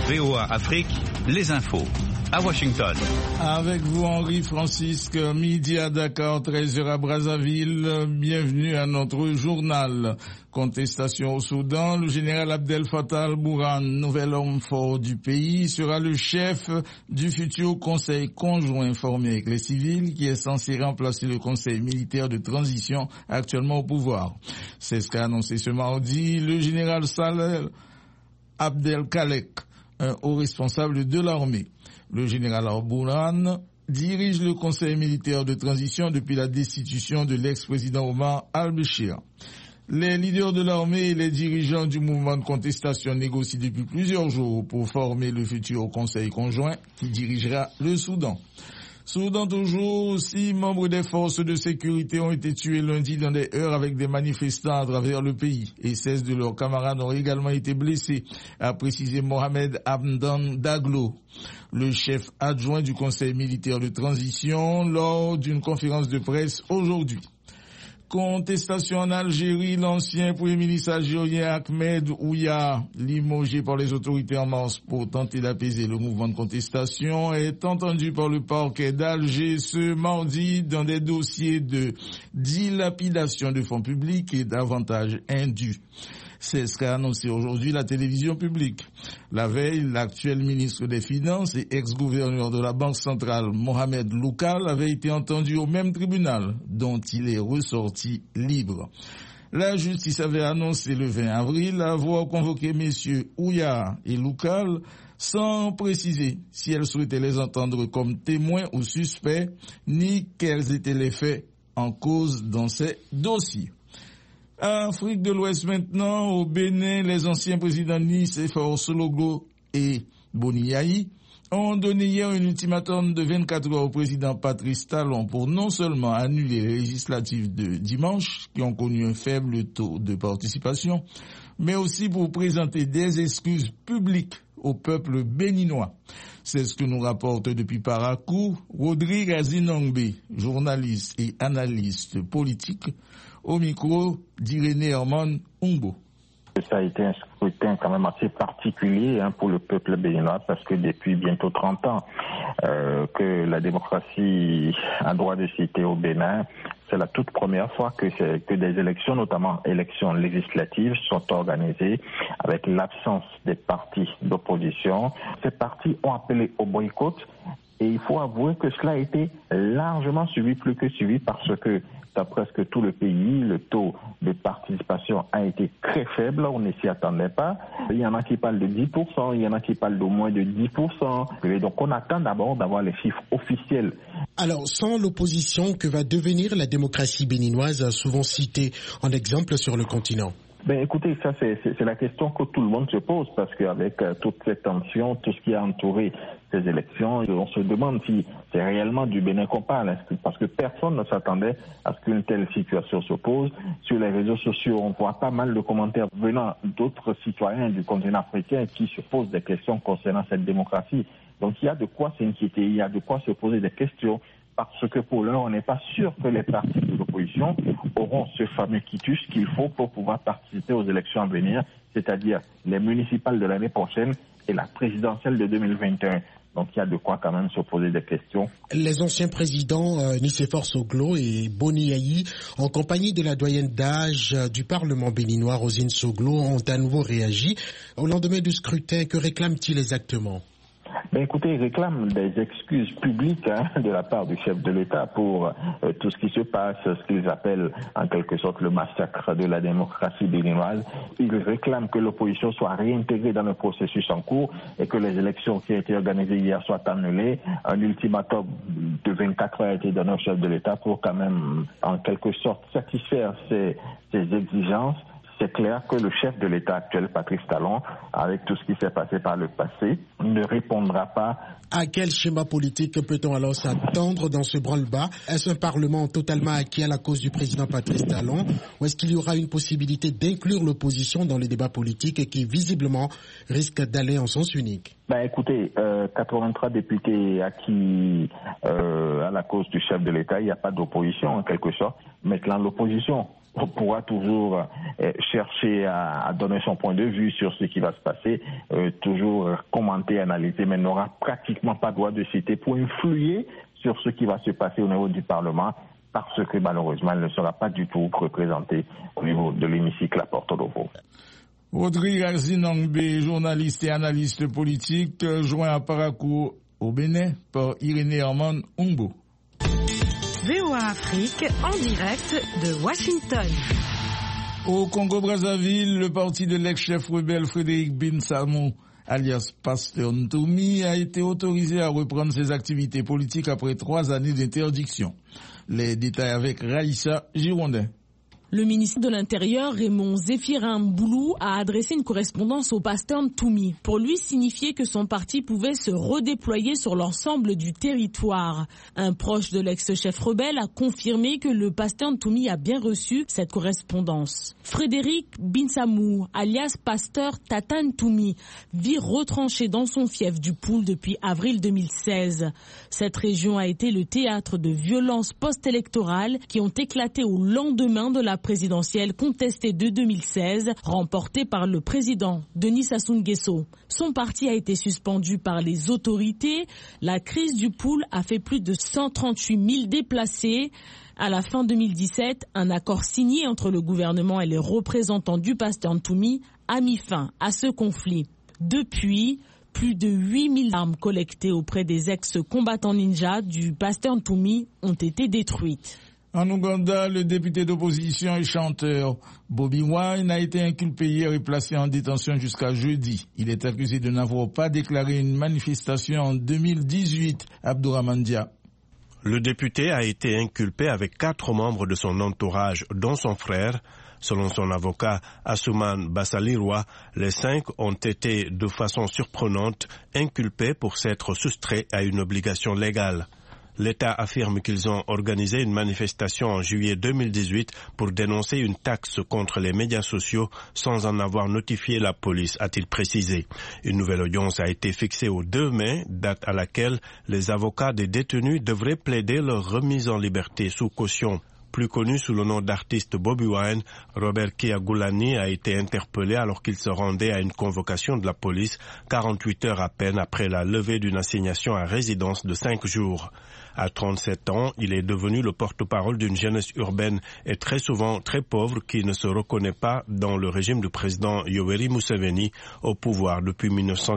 VOA Afrique, les infos. À Washington. Avec vous, Henri Francisque, midi à Dakar, 13h à Brazzaville. Bienvenue à notre journal. Contestation au Soudan, le général Abdel Fattah al-Burhan, nouvel homme fort du pays, sera le chef du futur conseil conjoint formé avec les civils qui est censé remplacer le conseil militaire de transition actuellement au pouvoir. C'est ce qu'a annoncé ce mardi le général Saleh Abdel Khalek, un haut responsable de l'armée. Le général al-Burhan dirige le conseil militaire de transition depuis la destitution de l'ex-président Omar al-Béchir. Les leaders de l'armée et les dirigeants du mouvement de contestation négocient depuis plusieurs jours pour former le futur conseil conjoint qui dirigera le Soudan. Soudan toujours, 6 membres des forces de sécurité ont été tués lundi dans des heurts avec des manifestants à travers le pays et 16 de leurs camarades ont également été blessés, a précisé Mohamed Hamdan Daglo, le chef adjoint du conseil militaire de transition, lors d'une conférence de presse aujourd'hui. Contestation en Algérie, l'ancien premier ministre algérien Ahmed Ouya, limogé par les autorités en mars pour tenter d'apaiser le mouvement de contestation, est entendu par le parquet d'Alger ce mardi dans des dossiers de dilapidation de fonds publics et d'avantages indus. C'est ce qu'a annoncé aujourd'hui la télévision publique. La veille, l'actuel ministre des Finances et ex-gouverneur de la Banque centrale, Mohamed Loukal, avait été entendu au même tribunal, dont il est ressorti libre. La justice avait annoncé le 20 avril avoir convoqué messieurs Ouya et Loukal sans préciser si elle souhaitait les entendre comme témoins ou suspects, ni quels étaient les faits en cause dans ces dossiers. Afrique de l'Ouest maintenant, au Bénin, les anciens présidents Nicéphore Sologlo et Boni Yayi ont donné hier un ultimatum de 24 heures au président Patrice Talon pour non seulement annuler les législatives de dimanche, qui ont connu un faible taux de participation, mais aussi pour présenter des excuses publiques au peuple béninois. C'est ce que nous rapporte depuis Parakou Rodrigue Azinongbe, journaliste et analyste politique, au micro d'Irénée Herman Umbo. Ça a été un scrutin quand même assez particulier pour le peuple béninois parce que depuis bientôt 30 ans que la démocratie a droit de citer au Bénin, c'est la toute première fois que des élections, notamment élections législatives, sont organisées avec l'absence des partis d'opposition. Ces partis ont appelé au boycott et il faut avouer que cela a été largement suivi, plus que suivi, parce que dans presque tout le pays, le taux de participation a été très faible, on ne s'y attendait pas. Il y en a qui parlent de 10%, il y en a qui parlent de moins de 10%. Et donc on attend d'abord d'avoir les chiffres officiels. Alors, sans l'opposition, que va devenir la démocratie béninoise, souvent citée en exemple sur le continent ? Ben écoutez, ça c'est la question que tout le monde se pose parce qu'avec toute cette tension, tout ce qui a entouré ces élections, on se demande si c'est réellement du Bénin qu'on parle, parce que personne ne s'attendait à ce qu'une telle situation se pose. Sur les réseaux sociaux, on voit pas mal de commentaires venant d'autres citoyens du continent africain qui se posent des questions concernant cette démocratie. Donc il y a de quoi s'inquiéter, il y a de quoi se poser des questions. Parce que pour l'heure, on n'est pas sûr que les partis de l'opposition auront ce fameux quitus qu'il faut pour pouvoir participer aux élections à venir, c'est-à-dire les municipales de l'année prochaine et la présidentielle de 2021. Donc il y a de quoi quand même se poser des questions. Les anciens présidents Nicéphore Soglo et Boni Yayi, en compagnie de la doyenne d'âge du Parlement béninois, Rosine Soglo, ont à nouveau réagi. Au lendemain du scrutin, que réclament-ils exactement ? Ben écoutez, ils réclament des excuses publiques de la part du chef de l'État pour tout ce qui se passe, ce qu'ils appellent en quelque sorte le massacre de la démocratie béninoise. Ils réclament que l'opposition soit réintégrée dans le processus en cours et que les élections qui ont été organisées hier soient annulées. Un ultimatum de 24 heures a été donné au chef de l'État pour quand même en quelque sorte satisfaire ces exigences. C'est clair que le chef de l'État actuel, Patrice Talon, avec tout ce qui s'est passé par le passé, ne répondra pas. À quel schéma politique peut-on alors s'attendre dans ce branle-bas ? Est-ce un Parlement totalement acquis à la cause du président Patrice Talon ou est-ce qu'il y aura une possibilité d'inclure l'opposition dans les débats politiques et qui visiblement risque d'aller en sens unique ? Ben écoutez, 83 députés acquis à la cause du chef de l'État, il n'y a pas d'opposition en quelque sorte. Maintenant, l'opposition pourra toujours chercher à donner son point de vue sur ce qui va se passer, toujours commenter, analyser, mais n'aura pratiquement pas droit de citer pour influer sur ce qui va se passer au niveau du Parlement, parce que malheureusement, elle ne sera pas du tout représentée au niveau de l'hémicycle à Porto Novo. Audrey Azinongbe, journaliste et analyste politique, joint à Parakou au Bénin par Irénée Armand Umbo. VOA Afrique en direct de Washington. Au Congo-Brazzaville, le parti de l'ex-chef rebelle Frédéric Binsamou, alias Pasteur Ntoumi, a été autorisé à reprendre ses activités politiques après 3 années d'interdiction. Les détails avec Raïssa Girondin. Le ministre de l'Intérieur, Raymond Zéphirin Mboulou, a adressé une correspondance au pasteur Ntoumi pour lui signifier que son parti pouvait se redéployer sur l'ensemble du territoire. Un proche de l'ex-chef rebelle a confirmé que le pasteur Ntoumi a bien reçu cette correspondance. Frédéric Binsamou, alias pasteur Tata Ntoumi, vit retranché dans son fief du Poul depuis avril 2016. Cette région a été le théâtre de violences post-électorales qui ont éclaté au lendemain de la présidentielle contestée de 2016, remportée par le président Denis Sassou Nguesso. Son parti a été suspendu par les autorités. La crise du Poul a fait plus de 138 000 déplacés. À la fin 2017, un accord signé entre le gouvernement et les représentants du pasteur Ntoumi a mis fin à ce conflit. Depuis, plus de 8 000 armes collectées auprès des ex-combattants ninjas du pasteur Ntoumi ont été détruites. En Ouganda, le député d'opposition et chanteur Bobi Wine a été inculpé hier et placé en détention jusqu'à jeudi. Il est accusé de n'avoir pas déclaré une manifestation en 2018. Abdourahmane Dia. Le député a été inculpé avec 4 membres de son entourage, dont son frère. Selon son avocat Asuman Bassalirwa, les 5 ont été de façon surprenante inculpés pour s'être soustraits à une obligation légale. L'État affirme qu'ils ont organisé une manifestation en juillet 2018 pour dénoncer une taxe contre les médias sociaux sans en avoir notifié la police, a-t-il précisé. Une nouvelle audience a été fixée au 2 mai, date à laquelle les avocats des détenus devraient plaider leur remise en liberté sous caution. Plus connu sous le nom d'artiste Bobi Wine, Robert Kyagulanyi a été interpellé alors qu'il se rendait à une convocation de la police 48 heures à peine après la levée d'une assignation à résidence de 5 jours. À 37 ans, il est devenu le porte-parole d'une jeunesse urbaine et très souvent très pauvre qui ne se reconnaît pas dans le régime du président Yoweri Museveni au pouvoir depuis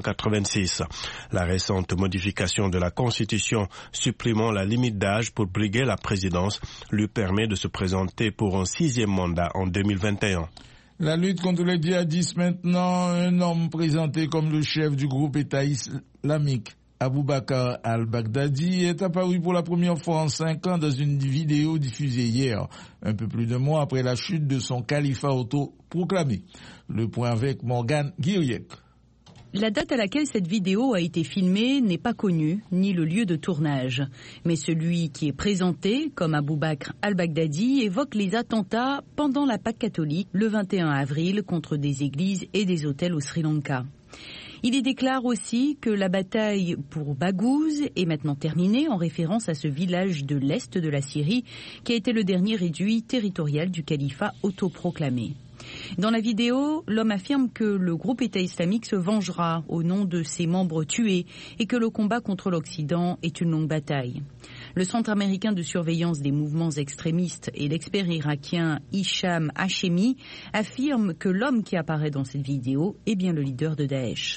1986. La récente modification de la Constitution supprimant la limite d'âge pour briguer la présidence lui permet de se présenter pour un 6e mandat en 2021. La lutte contre les djihadistes maintenant, un homme présenté comme le chef du groupe État islamique, Aboubakar al-Baghdadi, est apparu pour la première fois en 5 ans dans une vidéo diffusée hier, un peu plus de mois après la chute de son califat autoproclamé. Le point avec Morgane Guiriec. La date à laquelle cette vidéo a été filmée n'est pas connue, ni le lieu de tournage. Mais celui qui est présenté comme Aboubakar al-Baghdadi évoque les attentats pendant la Pâque catholique le 21 avril contre des églises et des hôtels au Sri Lanka. Il y déclare aussi que la bataille pour Baghouz est maintenant terminée en référence à ce village de l'est de la Syrie qui a été le dernier réduit territorial du califat autoproclamé. Dans la vidéo, l'homme affirme que le groupe État islamique se vengera au nom de ses membres tués et que le combat contre l'Occident est une longue bataille. Le Centre américain de surveillance des mouvements extrémistes et l'expert irakien Hicham Hachemi affirment que l'homme qui apparaît dans cette vidéo est bien le leader de Daesh.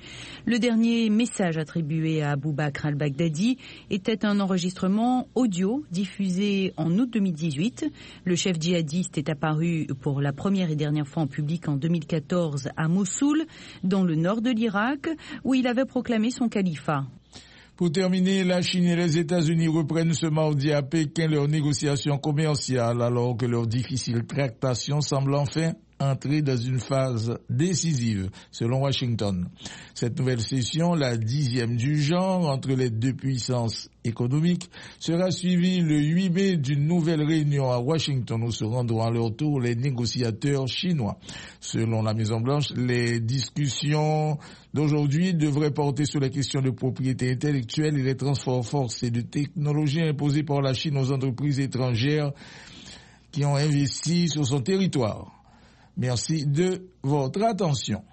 Le dernier message attribué à Aboubakar al-Baghdadi était un enregistrement audio diffusé en août 2018. Le chef djihadiste est apparu pour la première et dernière fois en public en 2014 à Mossoul, dans le nord de l'Irak, où il avait proclamé son califat. Pour terminer, la Chine et les États-Unis reprennent ce mardi à Pékin leurs négociations commerciales alors que leurs difficiles tractations semblent enfin entrer dans une phase décisive, selon Washington. Cette nouvelle session, la 10e du genre entre les deux puissances économiques, sera suivie le 8 mai d'une nouvelle réunion à Washington où se rendront à leur tour les négociateurs chinois. Selon la Maison-Blanche, les discussions d'aujourd'hui devraient porter sur les questions de propriété intellectuelle et les transferts forcés de technologies imposés par la Chine aux entreprises étrangères qui ont investi sur son territoire. Merci de votre attention.